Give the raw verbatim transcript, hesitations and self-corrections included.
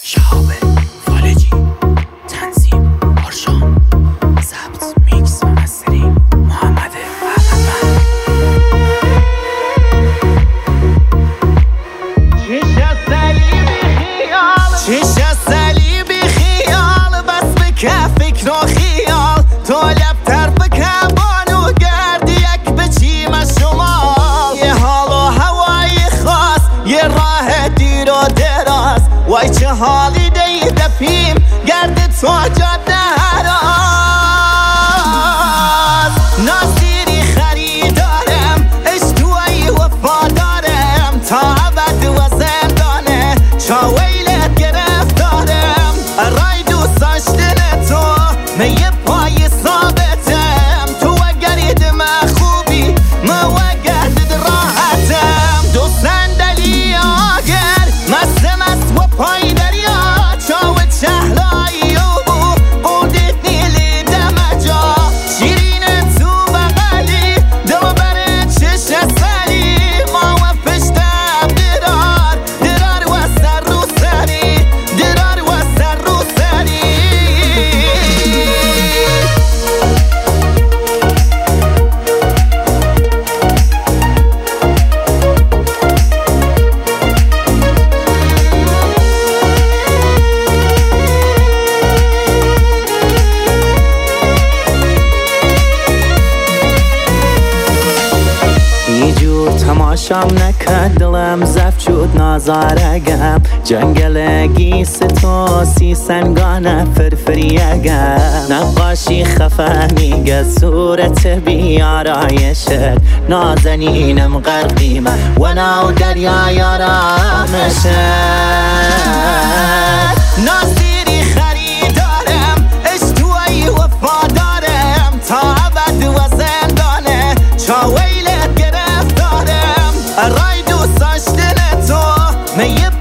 شهاب فالجی، تنظیم آرشان، ضبط میکس و مسترینگ محمد احمدوند. چش از صلیبی خیال بس بکه فکر و خیال تو لب طرف کبان و گردی یک بچیم از شمال یه حال و هوای خاص یه راه دیر و دراز وای چه حالی دی دپیم گرد تو جاده هراز ناصیری خریدارم اشتوی وفادارم تا ابد و زندانه چاویلت گرفتارم رای دوست داشتن تو میه پای ثابتم تو اگرید من خوبی ما وگرد راحتم دو صندلی آگر مست مست و پای دریا چاو چهلایی و قودت نیلی دمجا شیرین تو بغلی دو بره چش سلی ما و پشتم درار درار و سر رو سری درار و سر رو سری یه جور تماشام نکرد دلم زفت شد نازارگم جنگلگی ستوسی سنگانه فرفریگم نقاشی خفه میگه صورت بیارایشت نازنینم غرقیمه و ناو دریای آرامشت ناصیری خریدارم اشتوی وفادارم تا ابد و زندانه چاویلت گرفتارم رای دوست داشتن تو میه